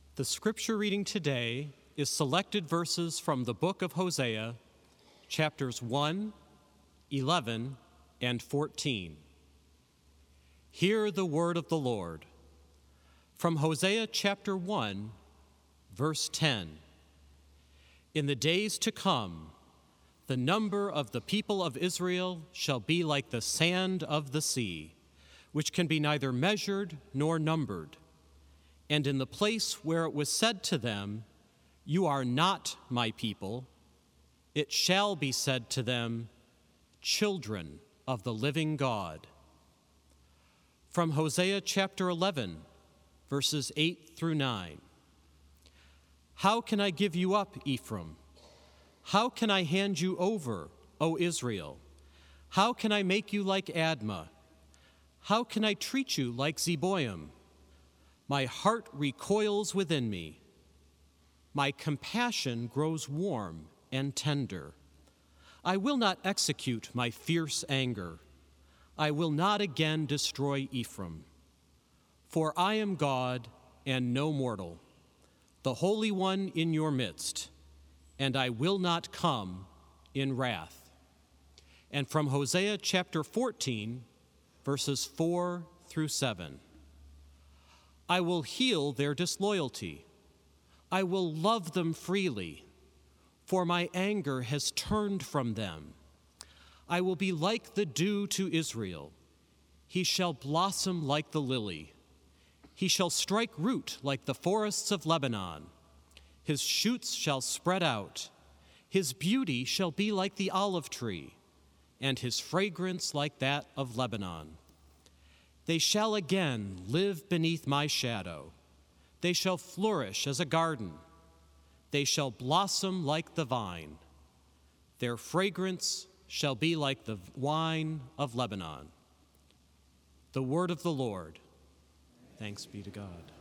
The scripture reading today is selected verses from the book of Hosea, chapters 1, 11, and 14. Hear the word of the Lord. From Hosea chapter 1, verse 10. In the days to come, the number of the people of Israel shall be like the sand of the sea, which can be neither measured nor numbered. And in the place where it was said to them, "You are not my people," it shall be said to them, "Children of the living God." From Hosea chapter 11, verses 8 through 9. How can I give you up, Ephraim? How can I hand you over, O Israel? How can I make you like Admah? How can I treat you like Zeboim? My heart recoils within me. My compassion grows warm and tender. I will not execute my fierce anger. I will not again destroy Ephraim. For I am God and no mortal, the Holy One in your midst, and I will not come in wrath. And from Hosea chapter 14, verses 4 through 7. I will heal their disloyalty. I will love them freely, for my anger has turned from them. I will be like the dew to Israel. He shall blossom like the lily. He shall strike root like the forests of Lebanon. His shoots shall spread out. His beauty shall be like the olive tree, and his fragrance like that of Lebanon. They shall again live beneath my shadow. They shall flourish as a garden. They shall blossom like the vine. Their fragrance shall be like the wine of Lebanon. The word of the Lord. Thanks be to God.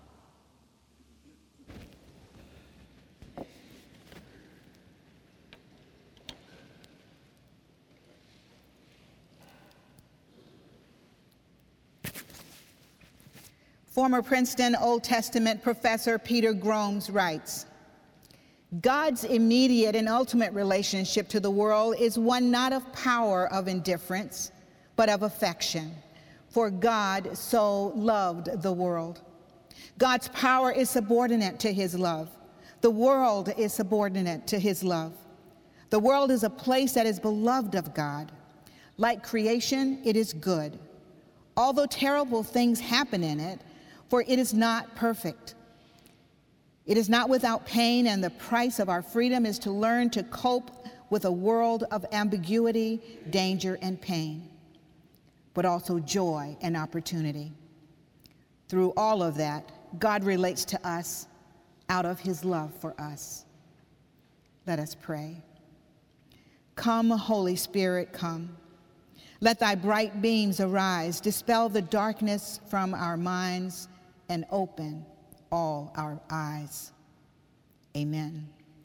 Former Princeton Old Testament professor Peter Gromes writes, God's immediate and ultimate relationship to the world is one not of power of indifference, but of affection. For God so loved the world. God's power is subordinate to his love. The world is subordinate to his love. The world is a place that is beloved of God. Like creation, it is good. Although terrible things happen in it, for it is not perfect. It is not without pain, and the price of our freedom is to learn to cope with a world of ambiguity, danger, and pain, but also joy and opportunity. Through all of that, God relates to us out of his love for us. Let us pray. Come, Holy Spirit, come. Let thy bright beams arise, dispel the darkness from our minds, and open all our eyes. Amen.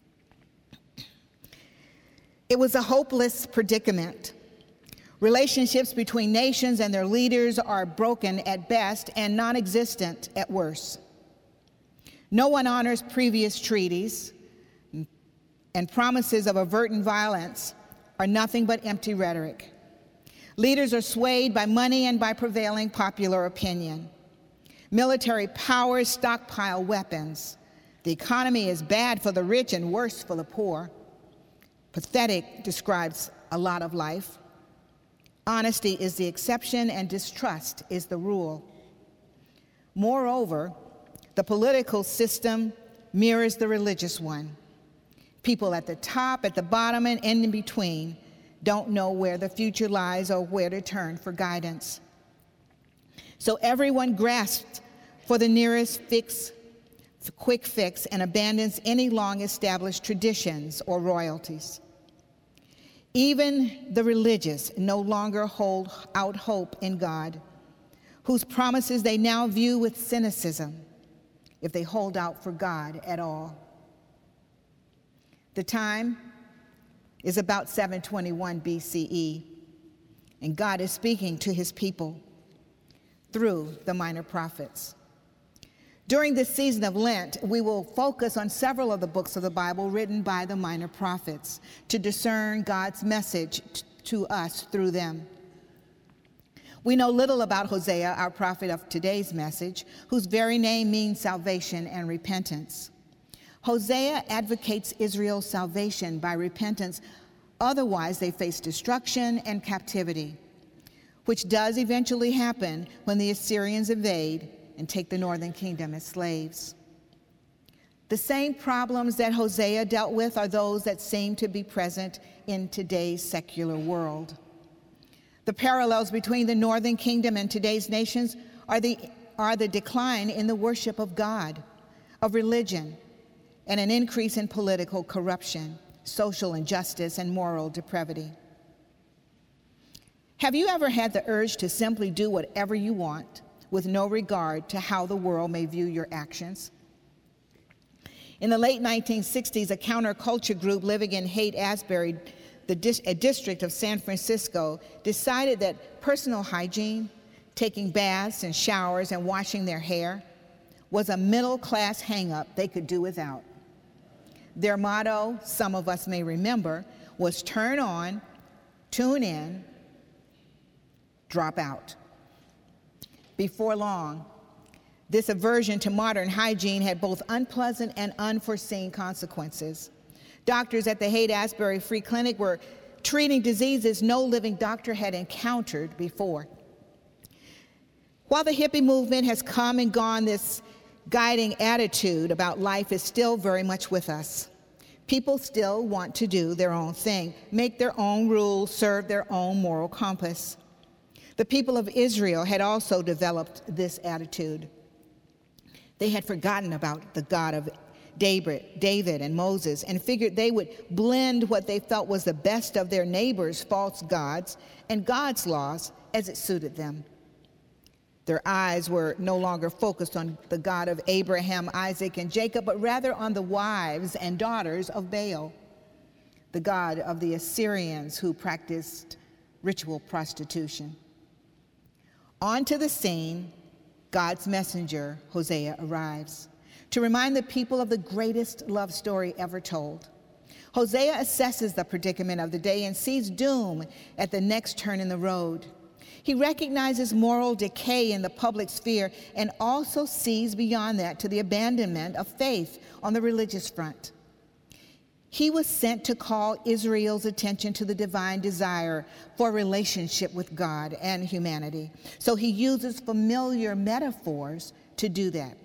It was a hopeless predicament. Relationships between nations and their leaders are broken at best and non-existent at worst. No one honors previous treaties, and promises of averting violence are nothing but empty rhetoric. Leaders are swayed by money and by prevailing popular opinion. Military powers stockpile weapons. The economy is bad for the rich and worse for the poor. Pathetic describes a lot of life. Honesty is the exception and distrust is the rule. Moreover, the political system mirrors the religious one. People at the top, at the bottom, and in between don't know where the future lies or where to turn for guidance. So everyone grasps for the nearest quick fix and abandons any long-established traditions or royalties. Even the religious no longer hold out hope in God, whose promises they now view with cynicism if they hold out for God at all. The time is about 721 BCE, and God is speaking to his people through the minor prophets. During this season of Lent, we will focus on several of the books of the Bible written by the minor prophets to discern God's message to us through them. We know little about Hosea, our prophet of today's message, whose very name means salvation and repentance. Hosea advocates Israel's salvation by repentance, otherwise they face destruction and captivity, which does eventually happen when the Assyrians invade and take the northern kingdom as slaves. The same problems that Hosea dealt with are those that seem to be present in today's secular world. The parallels between the northern kingdom and today's nations are the decline in the worship of God, of religion, and an increase in political corruption, social injustice, and moral depravity. Have you ever had the urge to simply do whatever you want with no regard to how the world may view your actions? In the late 1960s, a counterculture group living in Haight-Ashbury, a district of San Francisco, decided that personal hygiene, taking baths and showers and washing their hair, was a middle-class hang-up they could do without. Their motto, some of us may remember, was turn on, tune in, drop out. Before long, this aversion to modern hygiene had both unpleasant and unforeseen consequences. Doctors at the Haight-Ashbury Free Clinic were treating diseases no living doctor had encountered before. While the hippie movement has come and gone, this guiding attitude about life is still very much with us. People still want to do their own thing, make their own rules, serve their own moral compass. The people of Israel had also developed this attitude. They had forgotten about the God of David and Moses and figured they would blend what they felt was the best of their neighbors' false gods and God's laws as it suited them. Their eyes were no longer focused on the God of Abraham, Isaac, and Jacob, but rather on the wives and daughters of Baal, the god of the Assyrians who practiced ritual prostitution. Onto the scene, God's messenger, Hosea, arrives to remind the people of the greatest love story ever told. Hosea assesses the predicament of the day and sees doom at the next turn in the road. He recognizes moral decay in the public sphere and also sees beyond that to the abandonment of faith on the religious front. He was sent to call Israel's attention to the divine desire for a relationship with God and humanity. So he uses familiar metaphors to do that.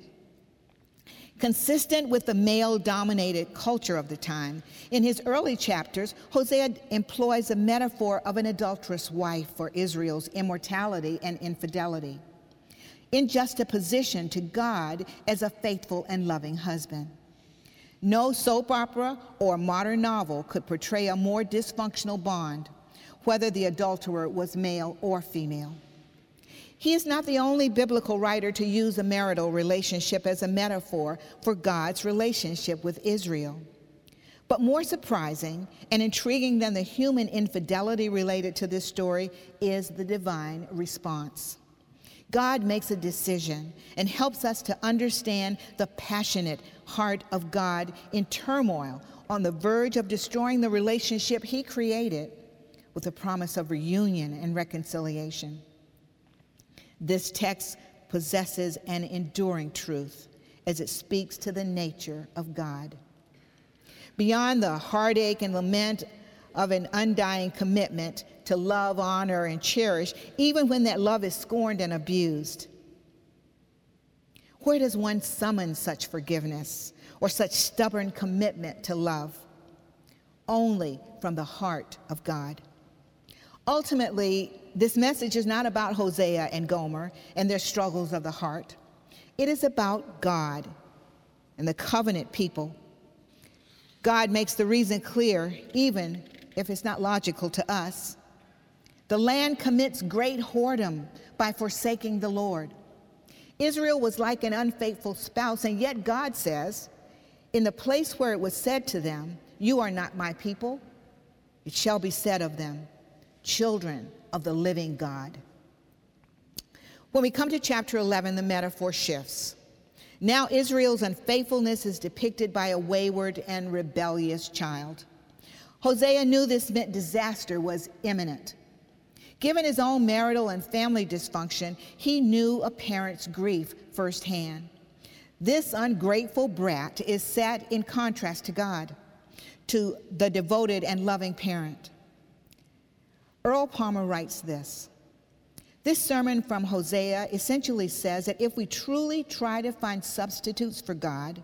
Consistent with the male-dominated culture of the time, in his early chapters, Hosea employs a metaphor of an adulterous wife for Israel's immorality and infidelity, in juxtaposition to God as a faithful and loving husband. No soap opera or modern novel could portray a more dysfunctional bond, whether the adulterer was male or female. He is not the only biblical writer to use a marital relationship as a metaphor for God's relationship with Israel. But more surprising and intriguing than the human infidelity related to this story is the divine response. God makes a decision and helps us to understand the passionate heart of God in turmoil on the verge of destroying the relationship he created with the promise of reunion and reconciliation. This text possesses an enduring truth as it speaks to the nature of God. Beyond the heartache and lament of an undying commitment to love, honor, and cherish, even when that love is scorned and abused, where does one summon such forgiveness or such stubborn commitment to love? Only from the heart of God. Ultimately, this message is not about Hosea and Gomer and their struggles of the heart. It is about God and the covenant people. God makes the reason clear, even if it's not logical to us. The land commits great whoredom by forsaking the Lord. Israel was like an unfaithful spouse, and yet God says, in the place where it was said to them, "You are not my people," it shall be said of them, "Children of the living God." When we come to chapter 11, the metaphor shifts. Now Israel's unfaithfulness is depicted by a wayward and rebellious child. Hosea knew this meant disaster was imminent. Given his own marital and family dysfunction, he knew a parent's grief firsthand. This ungrateful brat is set in contrast to God, to the devoted and loving parent. Earl Palmer writes this: "This sermon from Hosea essentially says that if we truly try to find substitutes for God,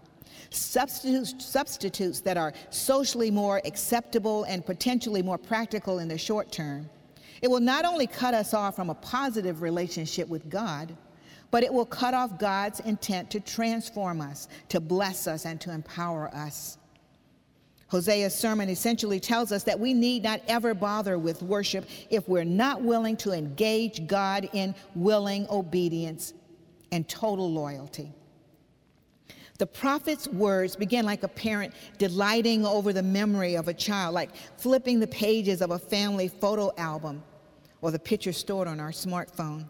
substitutes that are socially more acceptable and potentially more practical in the short term, it will not only cut us off from a positive relationship with God, but it will cut off God's intent to transform us, to bless us, and to empower us." Hosea's sermon essentially tells us that we need not ever bother with worship if we're not willing to engage God in willing obedience and total loyalty. The prophet's words begin like a parent delighting over the memory of a child, like flipping the pages of a family photo album or the picture stored on our smartphone.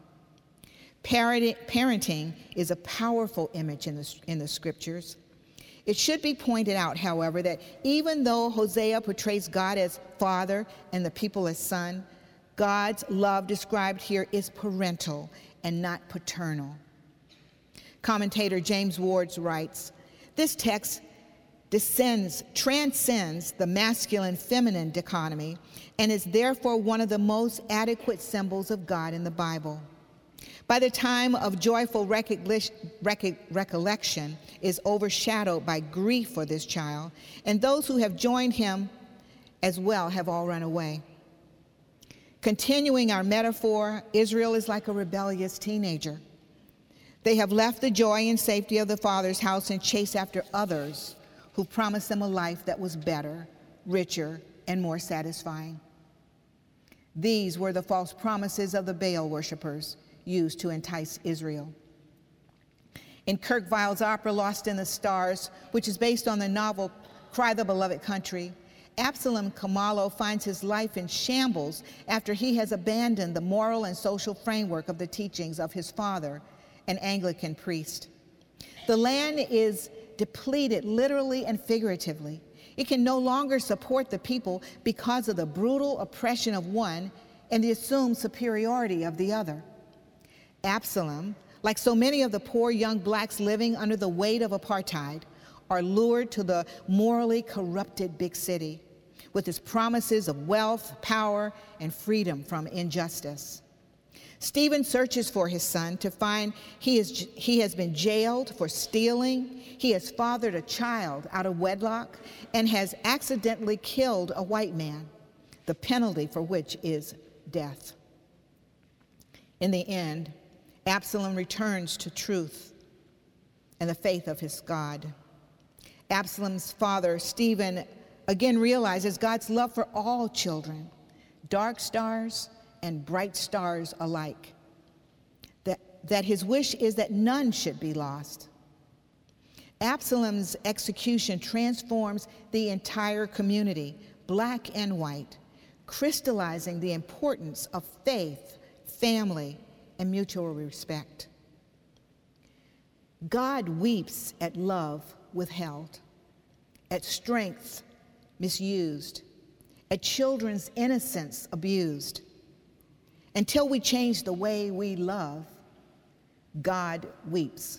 Parenting is a powerful image in the scriptures. It should be pointed out, however, that even though Hosea portrays God as father and the people as son, God's love described here is parental and not paternal. Commentator James Ward writes, "This text transcends the masculine-feminine dichotomy and is therefore one of the most adequate symbols of God in the Bible. By the time of joyful recollection is overshadowed by grief for this child, and those who have joined him as well have all run away." Continuing our metaphor, Israel is like a rebellious teenager. They have left the joy and safety of the Father's house and chased after others who promised them a life that was better, richer, and more satisfying. These were the false promises of the Baal worshipers used to entice Israel. In Kirk Vile's opera Lost in the Stars, which is based on the novel Cry the Beloved Country, Absalom Kamalo finds his life in shambles after he has abandoned the moral and social framework of the teachings of his father, an Anglican priest. The land is depleted literally and figuratively. It can no longer support the people because of the brutal oppression of one and the assumed superiority of the other. Absalom, like so many of the poor young blacks living under the weight of apartheid, are lured to the morally corrupted big city with its promises of wealth, power, and freedom from injustice. Stephen searches for his son to find he has been jailed for stealing, he has fathered a child out of wedlock, and has accidentally killed a white man, the penalty for which is death. In the end, Absalom returns to truth and the faith of his God. Absalom's father, Stephen, again realizes God's love for all children, dark stars and bright stars alike, that his wish is that none should be lost. Absalom's execution transforms the entire community, black and white, crystallizing the importance of faith, family, and mutual respect. God weeps at love withheld, at strength misused, at children's innocence abused. Until we change the way we love, God weeps.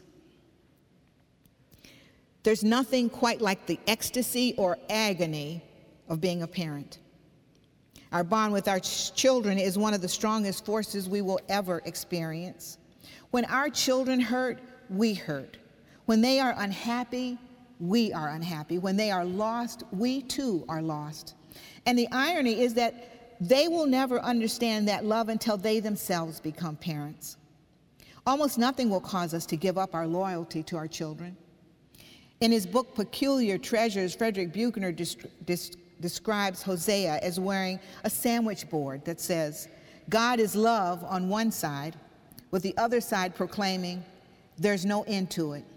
There's nothing quite like the ecstasy or agony of being a parent. Our bond with our children is one of the strongest forces we will ever experience. When our children hurt, we hurt. When they are unhappy, we are unhappy. When they are lost, we too are lost. And the irony is that they will never understand that love until they themselves become parents. Almost nothing will cause us to give up our loyalty to our children. In his book, Peculiar Treasures, Frederick Buechner describes Hosea as wearing a sandwich board that says, "God is love" on one side, with the other side proclaiming, "There's no end to it."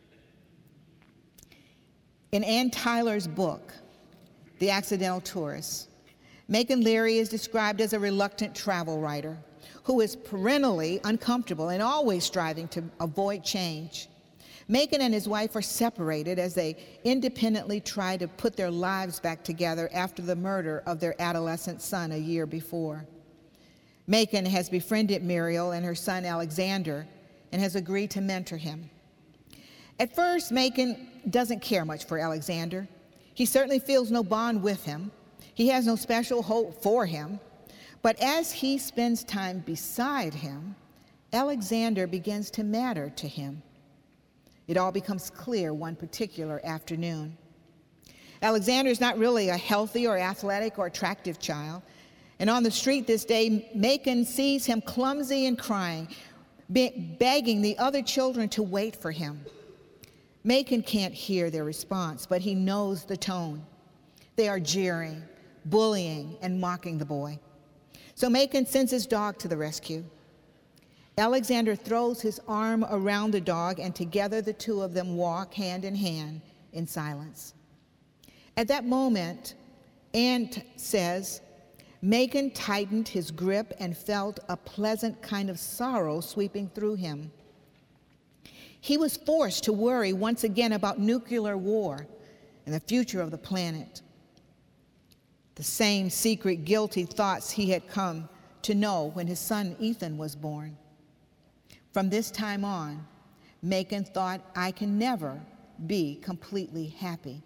In Ann Tyler's book, The Accidental Tourist, Macon Leary is described as a reluctant travel writer who is perennially uncomfortable and always striving to avoid change. Macon and his wife are separated as they independently try to put their lives back together after the murder of their adolescent son a year before. Macon has befriended Muriel and her son Alexander and has agreed to mentor him. At first, Macon doesn't care much for Alexander. He certainly feels no bond with him. He has no special hope for him. But as he spends time beside him, Alexander begins to matter to him. It all becomes clear one particular afternoon. Alexander is not really a healthy or athletic or attractive child. And on the street this day, Macon sees him clumsy and crying, begging the other children to wait for him. Macon can't hear their response, but he knows the tone. They are jeering, bullying, and mocking the boy. So Macon sends his dog to the rescue. Alexander throws his arm around the dog, and together the two of them walk hand in hand in silence. At that moment, Aunt says, Macon tightened his grip and felt a pleasant kind of sorrow sweeping through him. He was forced to worry once again about nuclear war and the future of the planet. The same secret, guilty thoughts he had come to know when his son Ethan was born. From this time on, Macon thought, I can never be completely happy.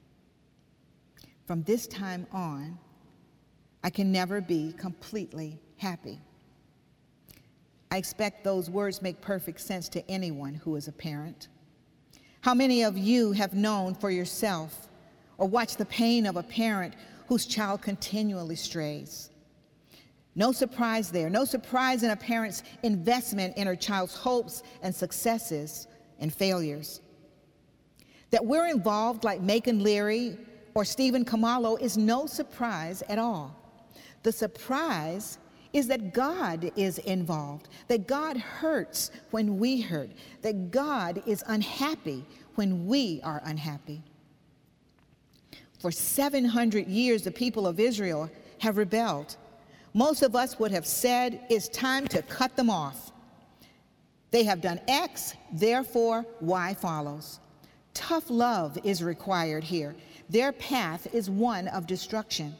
From this time on, I can never be completely happy. I expect those words make perfect sense to anyone who is a parent. How many of you have known for yourself or watched the pain of a parent whose child continually strays? No surprise there. No surprise in a parent's investment in her child's hopes and successes and failures. That we're involved like Macon Leary or Stephen Kamalo is no surprise at all. The surprise is that God is involved, that God hurts when we hurt, that God is unhappy when we are unhappy. For 700 years, the people of Israel have rebelled. Most of us would have said it's time to cut them off. They have done X, therefore Y follows. Tough love is required here. Their path is one of destruction.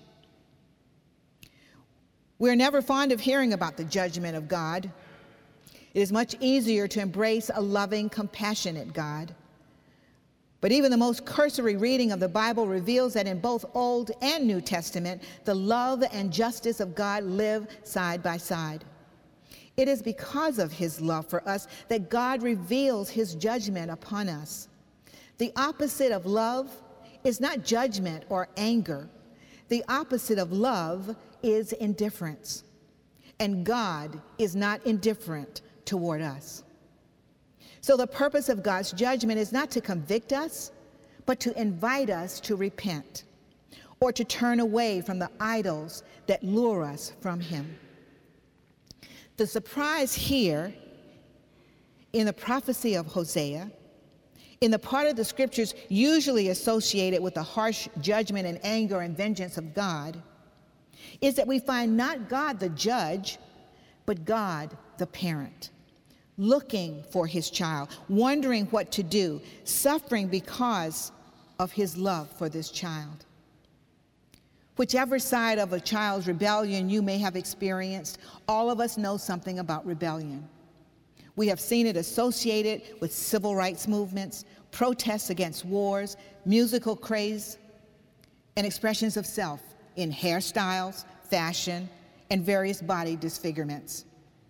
We're never fond of hearing about the judgment of God. It is much easier to embrace a loving, compassionate God. But even the most cursory reading of the Bible reveals that in both Old and New Testament, the love and justice of God live side by side. It is because of his love for us that God reveals his judgment upon us. The opposite of love is not judgment or anger. The opposite of love is indifference. And God is not indifferent toward us. So the purpose of God's judgment is not to convict us, but to invite us to repent or to turn away from the idols that lure us from him. The surprise here in the prophecy of Hosea, in the part of the scriptures usually associated with the harsh judgment and anger and vengeance of God, is that we find not God the judge, but God the parent, looking for his child, wondering what to do, suffering because of his love for this child. Whichever side of a child's rebellion you may have experienced, all of us know something about rebellion. We have seen it associated with civil rights movements, protests against wars, musical craze, and expressions of self in hairstyles, fashion, and various body disfigurements.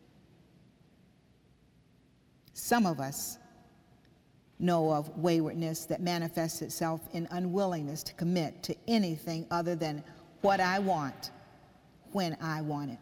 Some of us know of waywardness that manifests itself in unwillingness to commit to anything other than what I want, when I want it.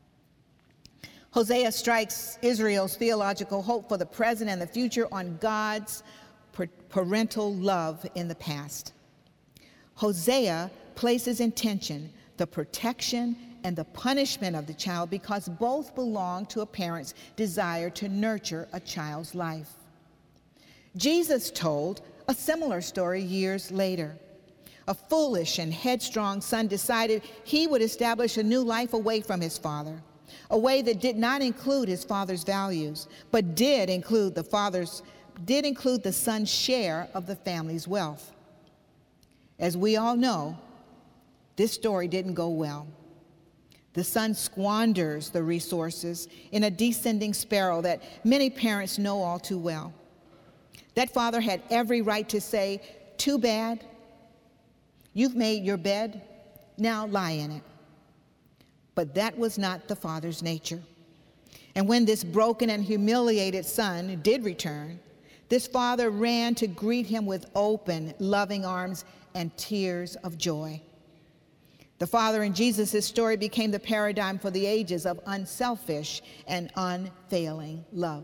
Hosea strikes Israel's theological hope for the present and the future on God's parental love in the past. Hosea places in tension the protection and the punishment of the child because both belong to a parent's desire to nurture a child's life. Jesus told a similar story years later. A foolish and headstrong son decided he would establish a new life away from his father, a way that did not include his father's values, but did include the father's did include the son's share of the family's wealth. As we all know, this story didn't go well. The son squanders the resources in a descending spiral that many parents know all too well. That father had every right to say, "Too bad. You've made your bed. Now lie in it." But that was not the father's nature. And when this broken and humiliated son did return, this father ran to greet him with open, loving arms and tears of joy. The father in Jesus' story became the paradigm for the ages of unselfish and unfailing love.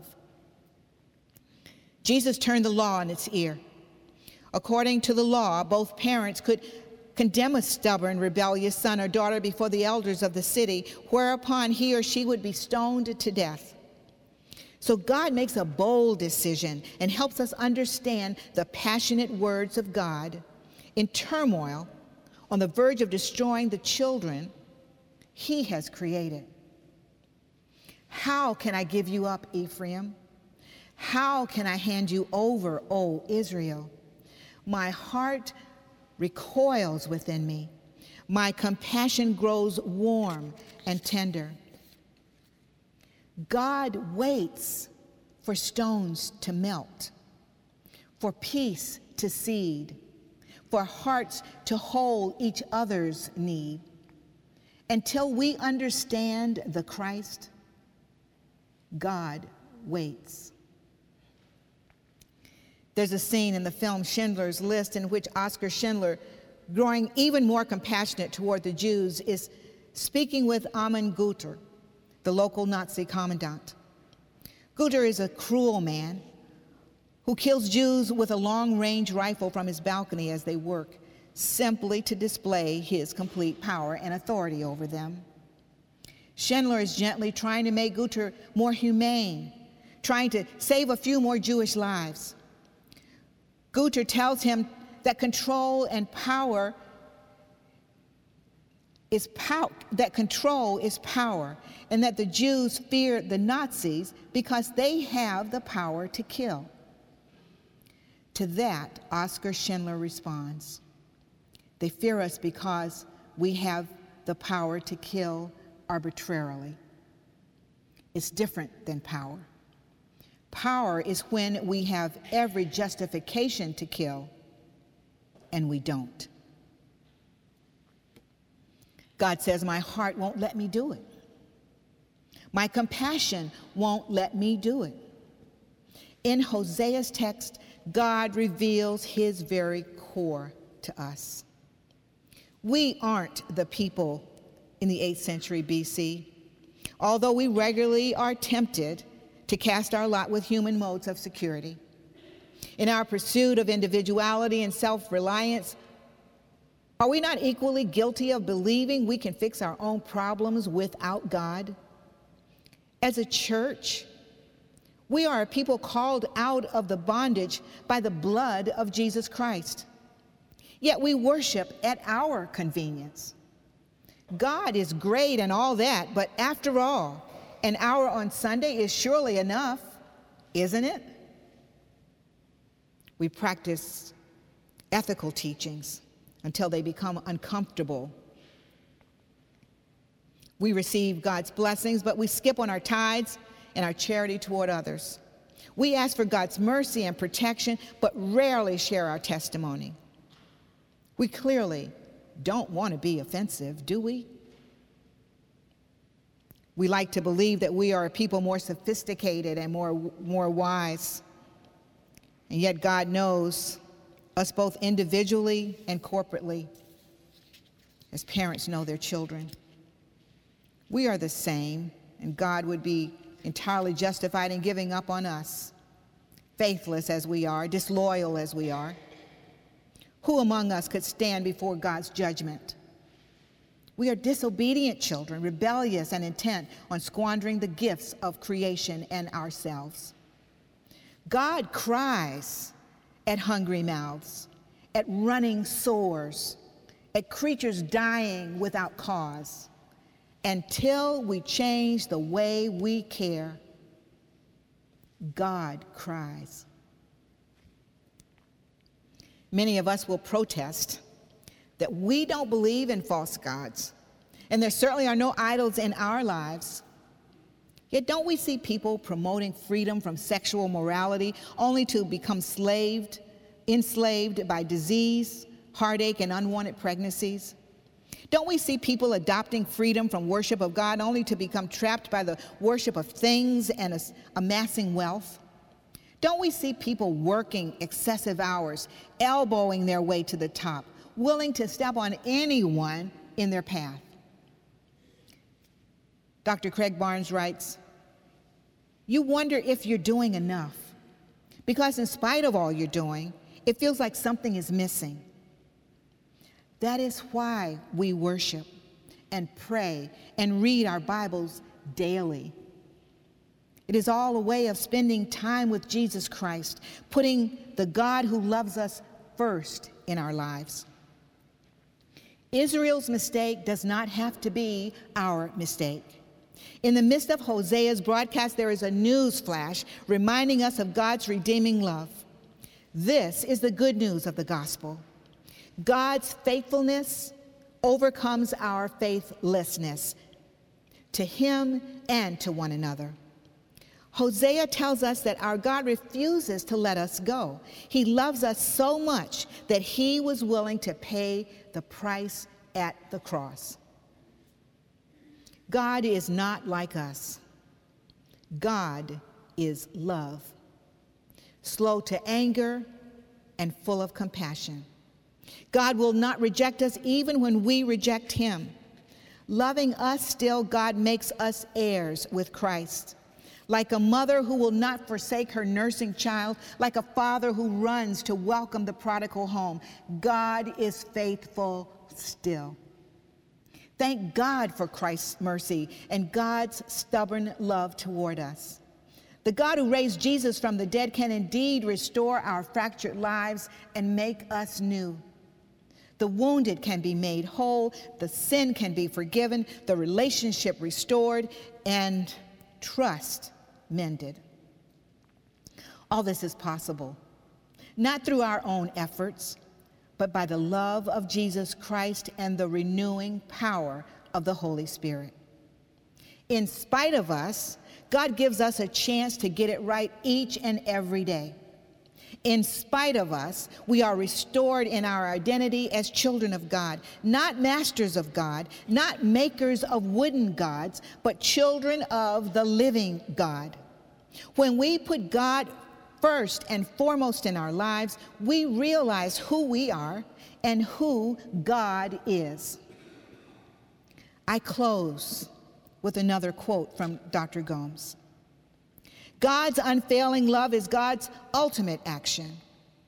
Jesus turned the law on its ear. According to the law, both parents could condemn a stubborn, rebellious son or daughter before the elders of the city, whereupon he or she would be stoned to death. So God makes a bold decision and helps us understand the passionate words of God in turmoil, on the verge of destroying the children he has created. How can I give you up, Ephraim? How can I hand you over, O Israel? My heart recoils within me. My compassion grows warm and tender. God waits for stones to melt, for peace to seed, for hearts to hold each other's need. Until we understand the Christ, God waits. There's a scene in the film Schindler's List in which Oskar Schindler, growing even more compassionate toward the Jews, is speaking with Amon Guter, the local Nazi commandant. Guter is a cruel man who kills Jews with a long-range rifle from his balcony as they work, simply to display his complete power and authority over them. Schindler is gently trying to make Guter more humane, trying to save a few more Jewish lives. Guter tells him that control is power, and that the Jews fear the Nazis because they have the power to kill. To that, Oskar Schindler responds, "They fear us because we have the power to kill arbitrarily." It's different than power. Power is when we have every justification to kill, and we don't. God says, "My heart won't let me do it. My compassion won't let me do it." In Hosea's text, God reveals his very core to us. We aren't the people in the 8th century BC, although we regularly are tempted to cast our lot with human modes of security. In our pursuit of individuality and self-reliance, are we not equally guilty of believing we can fix our own problems without God? As a church, we are a people called out of the bondage by the blood of Jesus Christ. Yet we worship at our convenience. God is great and all that, but after all, an hour on Sunday is surely enough, isn't it? We practice ethical teachings until they become uncomfortable. We receive God's blessings, but we skip on our tithes and our charity toward others. We ask for God's mercy and protection, but rarely share our testimony. We clearly don't want to be offensive, do we? We like to believe that we are a people more sophisticated and more wise. And yet God knows us both individually and corporately, as parents know their children. We are the same, and God would be entirely justified in giving up on us, faithless as we are, disloyal as we are. Who among us could stand before God's judgment? We are disobedient children, rebellious and intent on squandering the gifts of creation and ourselves. God cries at hungry mouths, at running sores, at creatures dying without cause. Until we change the way we care, God cries. Many of us will protest that we don't believe in false gods, and there certainly are no idols in our lives. Yet don't we see people promoting freedom from sexual morality only to become enslaved by disease, heartache, and unwanted pregnancies? Don't we see people adopting freedom from worship of God only to become trapped by the worship of things and amassing wealth? Don't we see people working excessive hours, elbowing their way to the top, willing to step on anyone in their path? Dr. Craig Barnes writes, "You wonder if you're doing enough, because in spite of all you're doing, it feels like something is missing. That is why we worship and pray and read our Bibles daily. It is all a way of spending time with Jesus Christ, putting the God who loves us first in our lives." Israel's mistake does not have to be our mistake. In the midst of Hosea's broadcast, there is a news flash reminding us of God's redeeming love. This is the good news of the gospel. God's faithfulness overcomes our faithlessness to him and to one another. Hosea tells us that our God refuses to let us go. He loves us so much that he was willing to pay the price at the cross. God is not like us. God is love, slow to anger and full of compassion. God will not reject us even when we reject him. Loving us still, God makes us heirs with Christ. Like a mother who will not forsake her nursing child, like a father who runs to welcome the prodigal home, God is faithful still. Thank God for Christ's mercy and God's stubborn love toward us. The God who raised Jesus from the dead can indeed restore our fractured lives and make us new. The wounded can be made whole, the sin can be forgiven, the relationship restored, and trust mended. All this is possible, not through our own efforts, but by the love of Jesus Christ and the renewing power of the Holy Spirit. In spite of us, God gives us a chance to get it right each and every day. In spite of us, we are restored in our identity as children of God, not masters of God, not makers of wooden gods, but children of the living God. When we put God first and foremost in our lives, we realize who we are and who God is. I close with another quote from Dr. Gomes. God's unfailing love is God's ultimate action,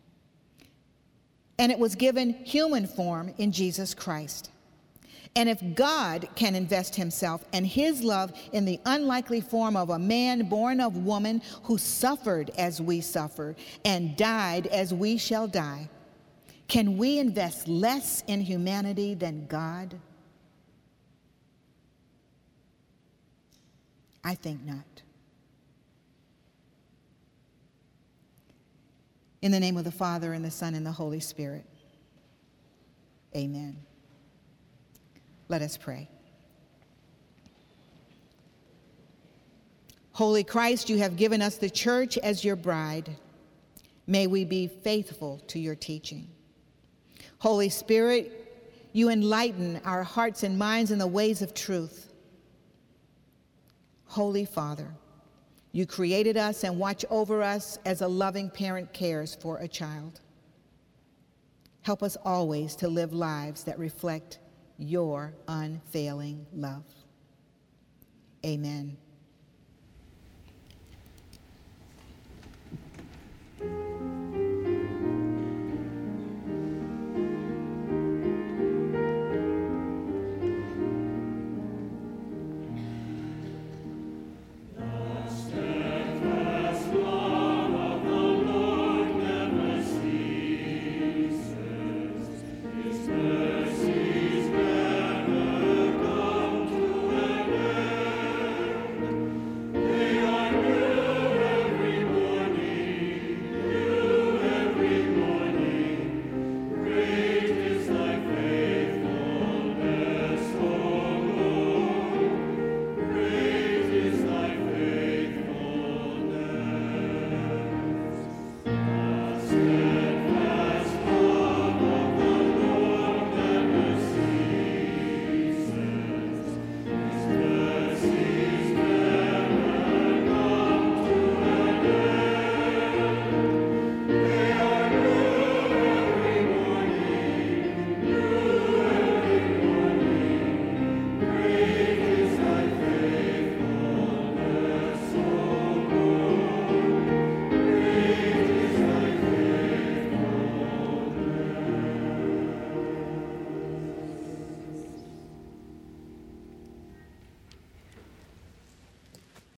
and it was given human form in Jesus Christ. And if God can invest himself and his love in the unlikely form of a man born of woman who suffered as we suffer and died as we shall die, can we invest less in humanity than God? I think not. In the name of the Father, and the Son, and the Holy Spirit. Amen. Let us pray. Holy Christ, you have given us the church as your bride. May we be faithful to your teaching. Holy Spirit, you enlighten our hearts and minds in the ways of truth. Holy Father, you created us and watch over us as a loving parent cares for a child. Help us always to live lives that reflect your unfailing love. Amen.